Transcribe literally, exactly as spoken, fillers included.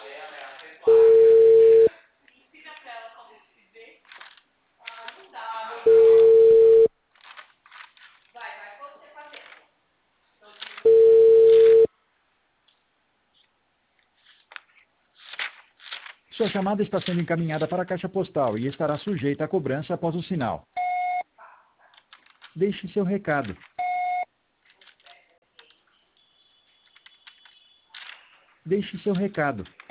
Sua chamada está sendo encaminhada para a caixa postal e estará sujeita a cobrança após o sinal. Deixe seu recado. Deixe seu recado.